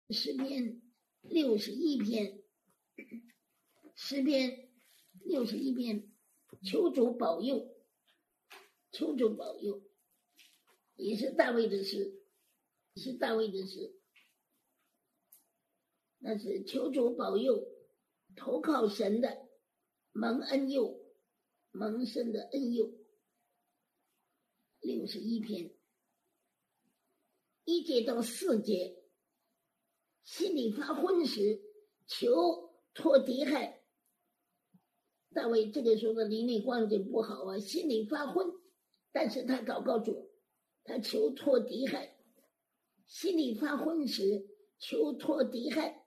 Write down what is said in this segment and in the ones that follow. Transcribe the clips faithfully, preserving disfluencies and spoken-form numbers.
诗篇六十一篇，诗篇六十一篇，求主保佑，求主保佑，也是大卫的诗，是大卫的诗。那是求主保佑，投靠神的蒙恩佑，蒙神的恩佑。六十一篇，一节到四节，心里发昏时，求脱敌害。大卫这个时候的灵里光景不好啊，心里发昏，但是他祷告主，他求脱敌害。心里发昏时，求脱敌害。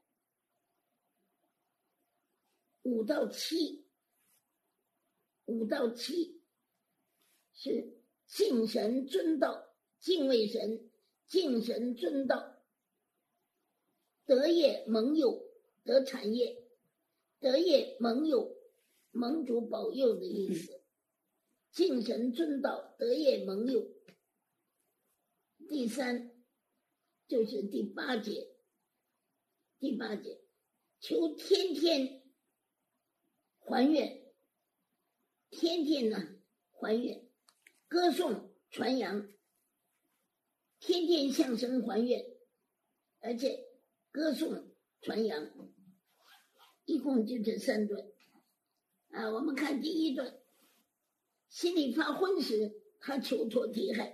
五到七，五到七是敬神尊道，敬畏神，敬神尊道，得业蒙佑，得产业，得业蒙佑，蒙主保佑的意思。敬神尊道，得业蒙佑。第三就是第八节，第八节，求天天还愿，天天呢还愿，歌颂传扬，天天向神还愿，而且歌颂传扬，一共就这三段啊。我们看第一段，心里发昏时，他求脱敌害，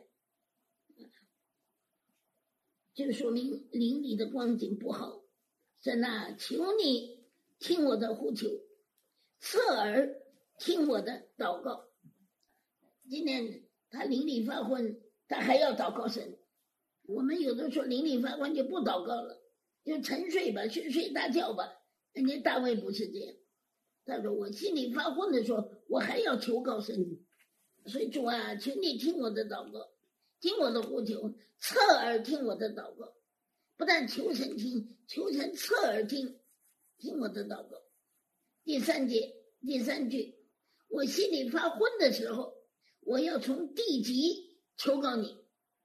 就说明灵里的光景不好。神啊，求你听我的呼求，侧耳听我的祷告。今天他灵里发昏，他还要祷告神。我们有的时候灵里发昏就不祷告了，就沉睡吧，睡睡大觉吧。人家大卫不是这样，他说我心里发昏的时候，我还要求告神。所以主啊，求你听我的祷告，听我的呼求，侧耳听我的祷告。不但求神听，求神侧耳听，听我的祷告。第三节，第三句，我心里发昏的时候，我要从地极求告你。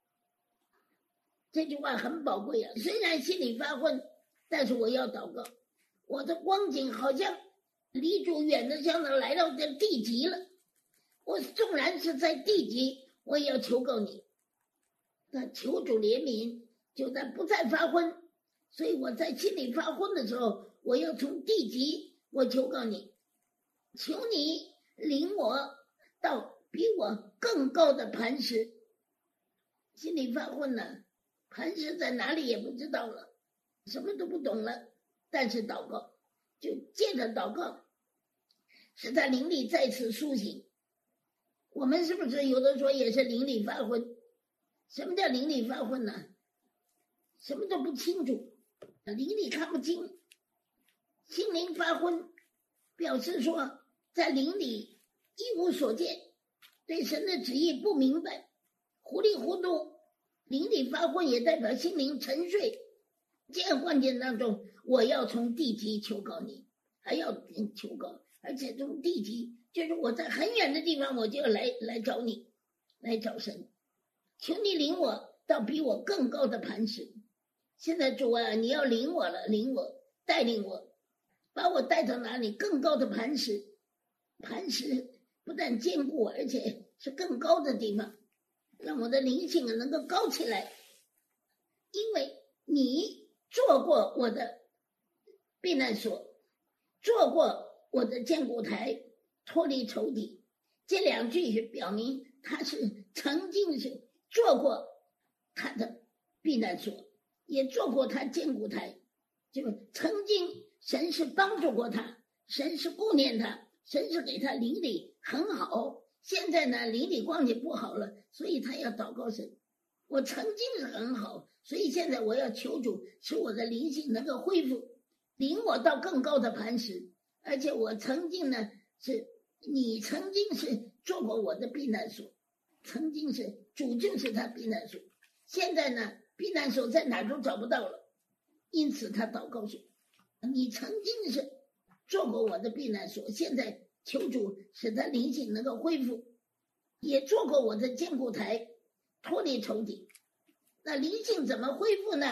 这句话很宝贵啊！虽然心里发昏，但是我要祷告。我的光景好像离主远的，像来到这地极了。我纵然是在地极，我也要求告你。那求主怜悯，就在不再发昏。所以我在心里发昏的时候，我要从地极，我求告你，求你领我到比我更高的磐石。心里发昏了，磐石在哪里也不知道了，什么都不懂了。但是祷告，就借着祷告，使他灵里再次苏醒。我们是不是有的时候也是灵里发昏？什么叫灵里发昏呢？什么都不清楚，灵里看不清，心灵发昏，表示说在灵里一无所见，对神的旨意不明白，糊里糊涂。灵里发昏也代表心灵沉睡。这样环境当中，我要从地极求告你，还要求告，而且从地极就是我在很远的地方，我就要来来找你，来找神，求你领我到比我更高的磐石。现在主啊，你要领我了，领我，带领我，把我带到哪里？更高的磐石。磐石不但坚固，而且是更高的地方，让我的灵性能够高起来。因为你做过我的避难所，做过我的坚固台，脱离仇敌。这两句是表明他是曾经是做过他的避难所，也做过他坚固台，就曾经神是帮助过他，神是顾念他，神是给他灵里很好。现在呢，灵里光景不好了，所以他要祷告神。我曾经是很好，所以现在我要求主，使我的灵性能够恢复，领我到更高的磐石。而且我曾经呢，是你曾经是做过我的避难所，曾经是主就是他避难所。现在呢，避难所在哪都找不到了，因此他祷告说，你曾经是做过我的避难所，现在求主使他灵性能够恢复，也做过我的坚固台，脱离仇敌。那灵性怎么恢复呢？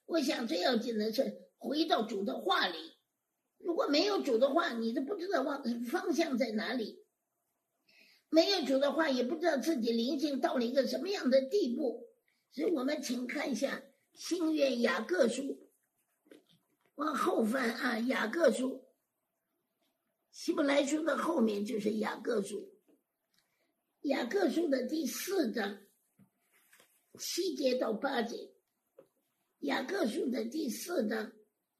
我想最要紧的是回到主的话里，如果没有主的话，你都不知道往方向在哪里，没有主的话也不知道自己灵性到了一个什么样的地步。所以我们请看一下新约雅各书，往后翻啊，雅各书，希伯来书的后面就是雅各书，雅各书的第四章七节到八节，雅各书的第四章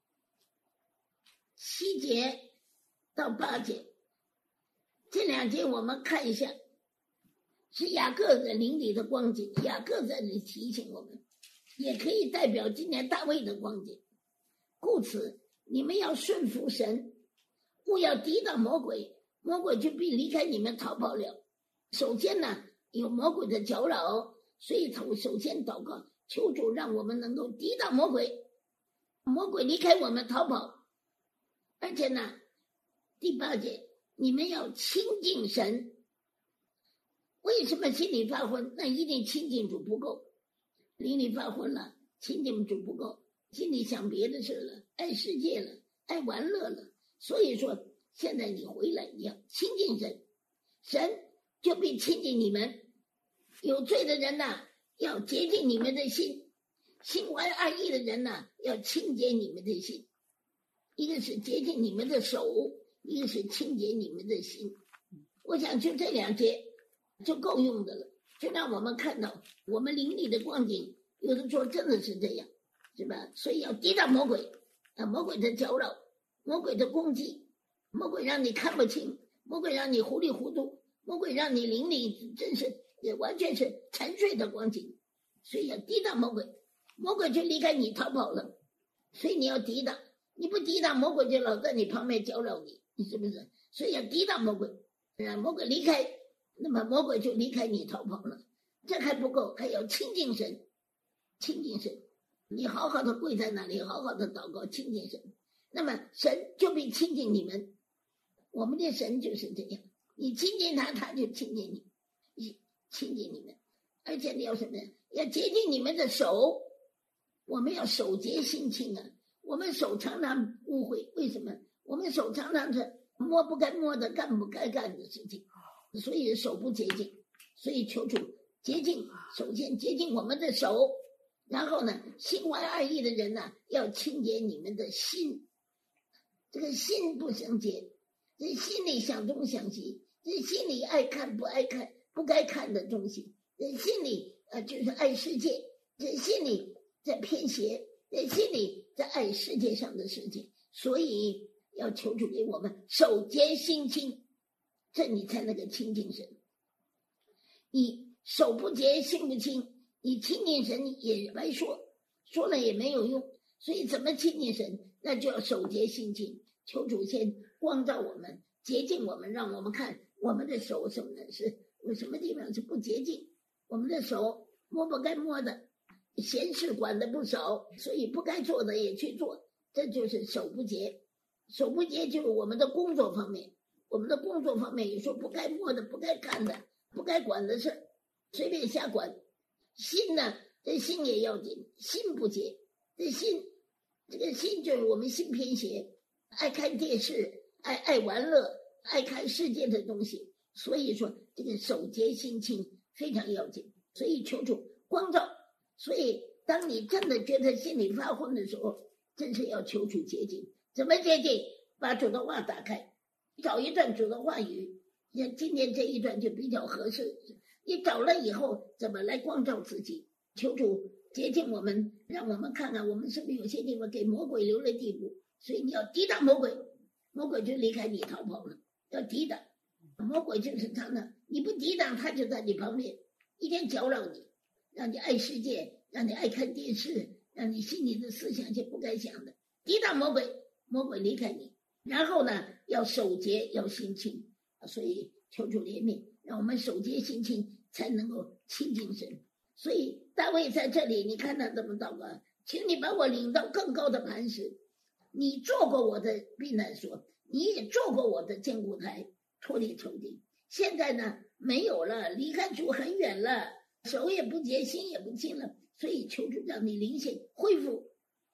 七节到八节，这两节我们看一下，是雅各的灵里的光景，雅各在这里提醒我们，也可以代表今年大卫的光景。故此你们要顺服神，勿要抵挡魔鬼，魔鬼就必离开你们逃跑了。首先呢，有魔鬼的搅扰，所以头首先祷告，求主让我们能够抵挡魔鬼，魔鬼离开我们逃跑。而且呢，第八节，你们要亲近神。为什么心里发昏？那一定亲近主不够，灵里发昏了，亲近主不够，心里想别的事了，爱世界了，爱玩乐了。所以说现在你回来，你要亲近神，神就必亲近你们。有罪的人呐，要洁净你们的心，心怀二意的人呐，要清洁你们的心。一个是洁净你们的手，一个是清洁你们的心。我想就这两节就够用的了，就让我们看到我们灵里的光景，有的时候真的是这样，是吧？所以要抵挡魔鬼啊，魔鬼的搅扰，魔鬼的攻击，魔鬼让你看不清，魔鬼让你糊里糊涂，魔鬼让你灵里真是也完全是沉睡的光景。所以要抵挡魔鬼，魔鬼就离开你逃跑了。所以你要抵挡，你不抵挡，魔鬼就老在你旁边搅扰你，你是不是？所以要抵挡魔鬼，让魔鬼离开，那么魔鬼就离开你逃跑了。这还不够，还要亲近神，亲近神，你好好的跪在那里，好好的祷告，亲近神，那么神就必亲近你们。我们的神就是这样，你亲近他，他就亲近你，亲近你们。而且你要什么呀？要洁净你们的手，我们要手洁心清啊。我们手常常误会，为什么？我们手常常是摸不该摸的，干不该干的事情，所以手不洁净。所以求主洁净，首先洁净我们的手，然后呢，心怀二意的人呢、啊，要清洁你们的心。这个心不圣洁，这心里想东想西，这心里爱看不爱看不该看的东西，这心里呃就是爱世界，这心里在偏邪，这心里在爱世界上的事情。所以要求主给我们手洁心清，这你才能够亲近神。你手不洁心不清，你亲近神也白说，说了也没有用。所以怎么亲近神？那就要手洁心清，求主先光照我们，洁净我们，让我们看我们的手什么是有什么地方是不洁净。我们的手摸不该摸的，闲事管的不少，所以不该做的也去做，这就是手不洁。手不洁就是我们的工作方面，我们的工作方面有时候不该摸的，不该看的，不该管的事，随便瞎管。心呢，这心也要紧，心不洁，这心这个心就是我们心偏邪，爱看电视，爱爱玩乐，爱看世界的东西。所以说这个手洁心清非常要紧，所以求主光照。所以当你真的觉得心里发昏的时候，真是要求主洁净。怎么洁净？把主的话打开，找一段主的话语，像今天这一段就比较合适。你找了以后怎么来光照自己？求主洁净我们，让我们看看我们是不是有些地方给魔鬼留了地步。所以你要抵挡魔鬼，魔鬼就离开你逃跑了。要抵挡魔鬼，就是他呢，你不抵挡他就在你旁边，一天搅扰你，让你爱世界，让你爱看电视，让你心里的思想些不该想的。抵挡魔鬼，魔鬼离开你。然后呢，要手洁，要心清。所以求主怜悯，让我们手洁心清，才能够亲近神。所以大卫在这里，你看他怎么祷告，请你把我领到更高的磐石，你做过我的避难所，你也做过我的坚固台，脱离仇敌。现在呢没有了，离开主很远了，手也不洁，心也不清了。所以求主让你灵性恢复，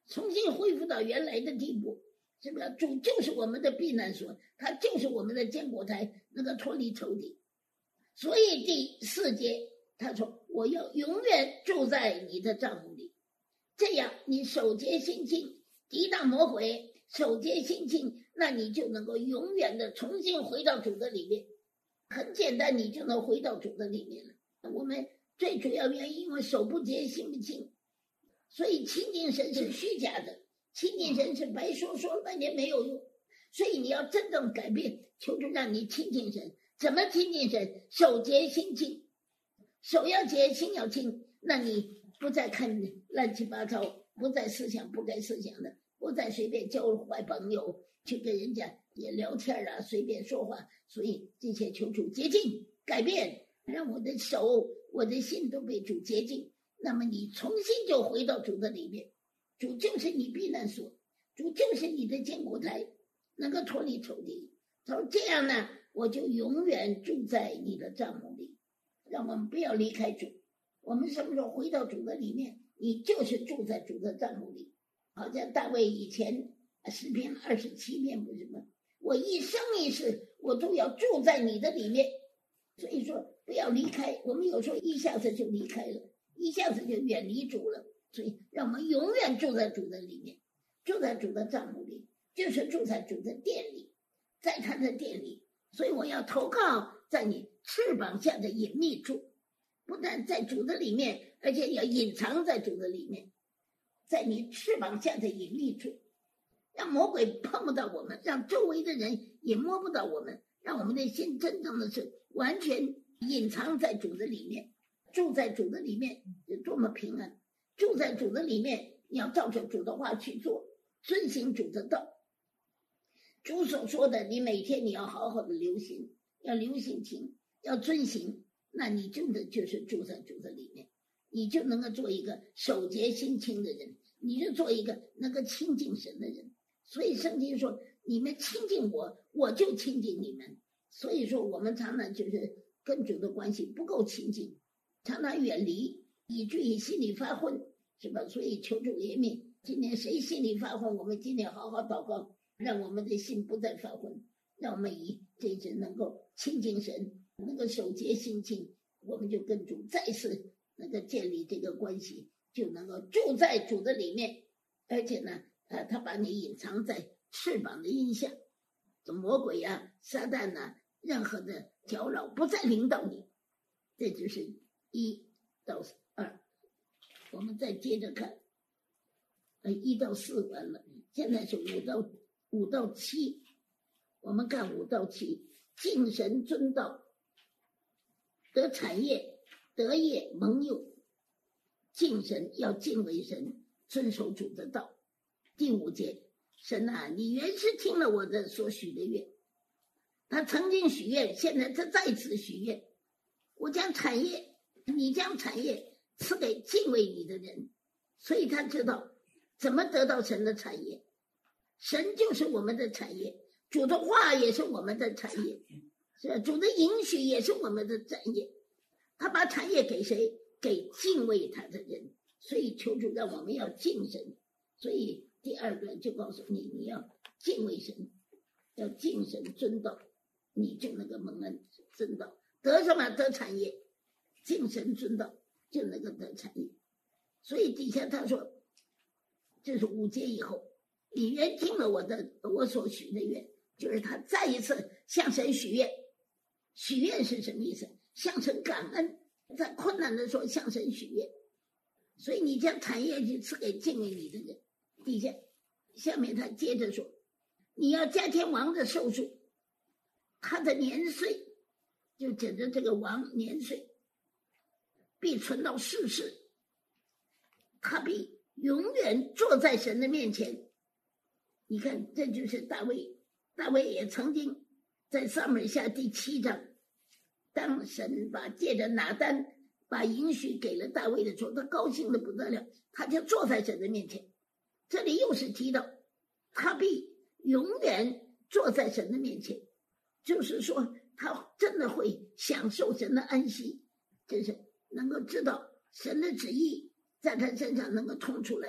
恢复到原来的地步，是不是？主就是我们的避难所，他就是我们的坚果台，能够脱离仇敌。所以第四节他说，我要永远住在你的帐幕里，这样你守节心清，抵挡魔鬼，守节心清，那你就能够永远的重新回到主的里面。很简单，你就能回到主的里面了。我们最主要原因，因为手不洁心不清，所以亲近神是虚假的，亲近神是白说说半天没有用。所以你要真正改变，求主让你亲近神。怎么亲近神？手洁心清，手要洁，心要清，那你不再看乱七八糟，不再思想不该思想的，不再随便交坏朋友，去跟人家也聊天啊，随便说话。所以这些求主洁净改变，让我的手我的心都被主洁净，那么你重新就回到主的里面。主就是你避难所，主就是你的坚固台，能够脱离仇敌。他说这样呢，我就永远住在你的帐幕里。让我们不要离开主，我们什么时候回到主的里面，你就是住在主的帐幕里。好像大卫以前诗篇二十七篇不是吗？我一生一世我都要住在你的里面。所以说不要离开，我们有时候一下子就离开了，一下子就远离主了。所以让我们永远住在主的里面，住在主的帐幕里，就是住在主的殿里，在他的殿里。所以我要投靠在你翅膀下的隐秘处，不但在主的里面，而且要隐藏在主的里面，在你翅膀下的隐秘处，让魔鬼碰不到我们，让周围的人也摸不到我们，让我们的心真正的是完全隐藏在主的里面。住在主的里面有多么平安，住在主的里面，你要照着主的话去做，遵行主的道。主所说的，你每天你要好好的留心，要留心听，要遵行，那你真的就是住在主的里面，你就能够做一个守节心清的人，你就做一个能够亲近神的人。所以圣经说，你们亲近我，我就亲近你们。所以说我们常常就是跟主的关系不够亲近，常常远离，以至于心里发昏，是吧？所以求主怜悯，今天谁心里发昏，我们今天好好祷告，让我们的心不再发昏，让我们以这次能够亲近神，能够守节心清，我们就跟主再次能够建立这个关系，就能够住在主的里面。而且呢，呃，他把你隐藏在翅膀的荫下，这魔鬼啊、撒旦啊，任何的搅扰不再领导你。这就是一到二，我们再接着看，呃，一到四完了，现在是五到五到七，我们看五到七，敬神尊道，得产业，得业蒙佑。敬神要敬畏神，遵守主的道。第五节，神啊，你原是听了我的所许的愿。他曾经许愿，现在他再次许愿，我将产业，你将产业赐给敬畏你的人。所以他知道怎么得到神的产业，神就是我们的产业，主的话也是我们的产业，是吧？主的应许也是我们的产业。他把产业给谁？给敬畏他的人。所以求主让我们要敬神。所以第二个就告诉你，你要敬畏神，要敬神尊道，你就能够蒙恩尊道。得什么？得产业。敬神尊道就能够得产业。所以底下他说，这是五节以后，你原听了我的我所许的愿，就是他再一次向神许愿。许愿是什么意思？向神感恩，在困难的时候向神许愿。所以你将产业去赐给敬畏你的人。底下下面他接着说，你要加添王的寿数，他的年岁，就指着这个王年岁，必存到世世，他必永远坐在神的面前。你看，这就是大卫。大卫也曾经在撒母耳下第七章，当神把借着拿单把应许给了大卫的时候，他高兴的不得了，他就坐在神的面前。这里又是提到他必永远坐在神的面前，就是说他真的会享受神的安息，就是能够知道神的旨意在他身上能够通出来。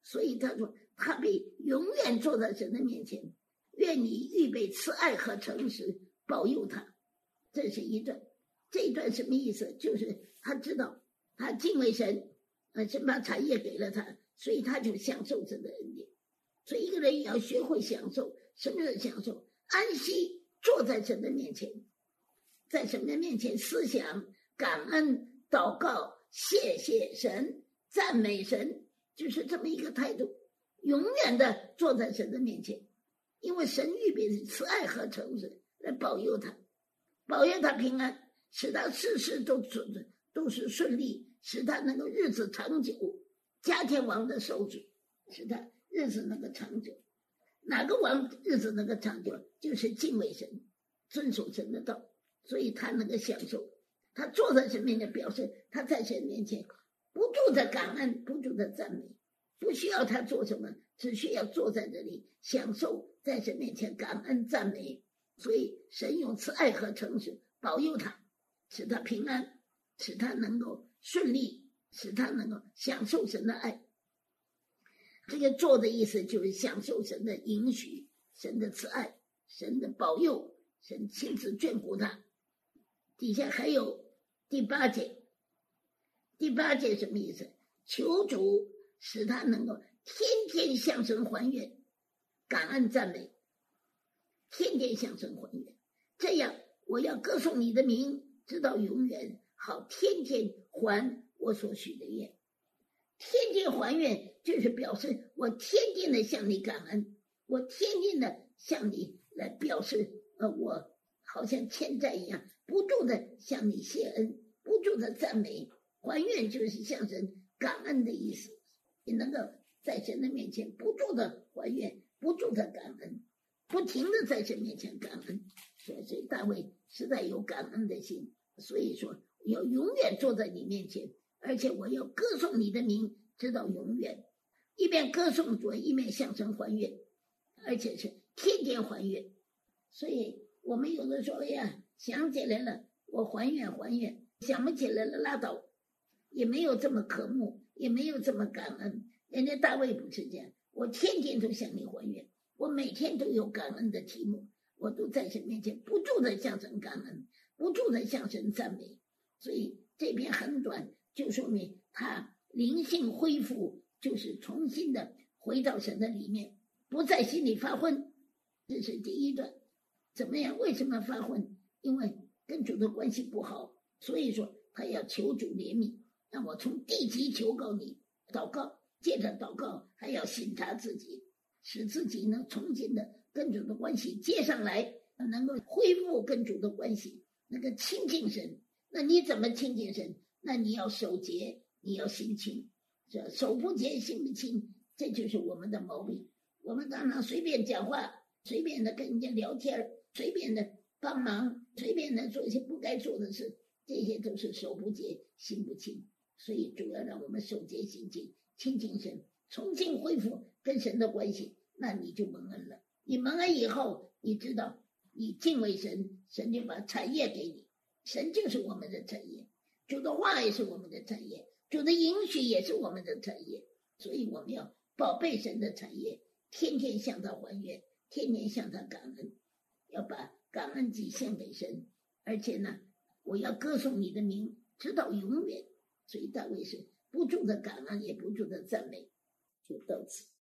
所以他说他必永远坐在神的面前，愿你预备慈爱和诚实保佑他。这是一段，这一段什么意思？就是他知道他敬畏神，呃，神把产业给了他，所以他就享受神的恩典。所以一个人也要学会享受。什么是享受？安息坐在神的面前，在神的面前思想、感恩、祷告、谢谢神、赞美神，就是这么一个态度，永远的坐在神的面前。因为神预备的慈爱和诚实来保佑他，保佑他平安，使他事事都准都是顺利，使他能够日子长久。加天王的手指，使他日子能够长久。哪个王日子能够长久？就是敬畏神，遵守神的道，所以他能够享受。他坐在神面前，表示他在神面前不住的感恩，不住的赞美，不需要他做什么，只需要坐在这里享受，在神面前感恩赞美。所以神用慈爱和诚实保佑他，使他平安，使他能够顺利，使他能够享受神的爱。这个做的意思就是享受神的允许，神的慈爱，神的保佑，神亲自眷顾他。底下还有第八节，第八节什么意思？求主使他能够天天向神还愿，感恩赞美，天天向神还愿，这样我要歌颂你的名直到永远，好天天还我所许的愿。天天还愿就是表示我天天的向你感恩，我天天的向你来表示，呃，我好像欠债一样，不住的向你谢恩，不住的赞美。还愿就是向神感恩的意思，你能够在神的面前不住的还愿，不住的感恩，不停的在神面前感恩。所以大卫实在有感恩的心，所以说要永远坐在你面前，而且我要歌颂你的名直到永远。一边歌颂主，一面向神还愿，而且是天天还愿。所以我们有的时候，哎呀，想起来了我还愿还愿，想不起来了拉倒，也没有这么渴慕，也没有这么感恩。人家大卫不是这样，我天天都向你还愿，我每天都有感恩的题目，我都在神面前不住的向神感恩，不住的向神赞美。所以这篇很短，就说明他灵性恢复，就是重新的回到神的里面，不在心里发昏。这是第一段。怎么样？为什么发昏？因为跟主的关系不好，所以说他要求主怜悯，让我从地级求告你，祷告，接着祷告还要省察自己，使自己呢重新的跟主的关系接上来，能够恢复跟主的关系，那个亲近神。那你怎么亲近神？那你要守节，你要心清，这手不洁心不清，这就是我们的毛病。我们常常随便讲话，随便的跟人家聊天，随便的帮忙，随便的做一些不该做的事，这些都是手不洁心不清。所以主要让我们守节心清，亲近神，重新恢复跟神的关系，那你就蒙恩了。你蒙恩以后，你知道你敬畏神，神就把产业给你，神就是我们的产业，主的话也是我们的产业，主的允许也是我们的产业。所以我们要宝贝神的产业，天天向他还愿，天天向他感恩，要把感恩祭献给神。而且呢，我要歌颂你的名直到永远。所以大卫是不住的感恩，也不住的赞美，就到此。